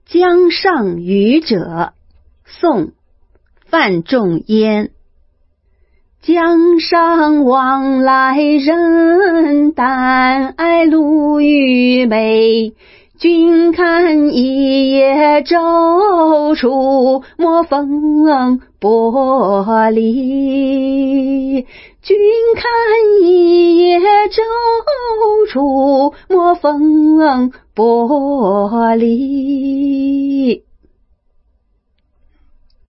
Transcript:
江上渔者，宋·范仲淹。江上往来人，但爱鲈鱼美。君看一叶舟，出没风簸离。君看一叶舟，出没风簸离。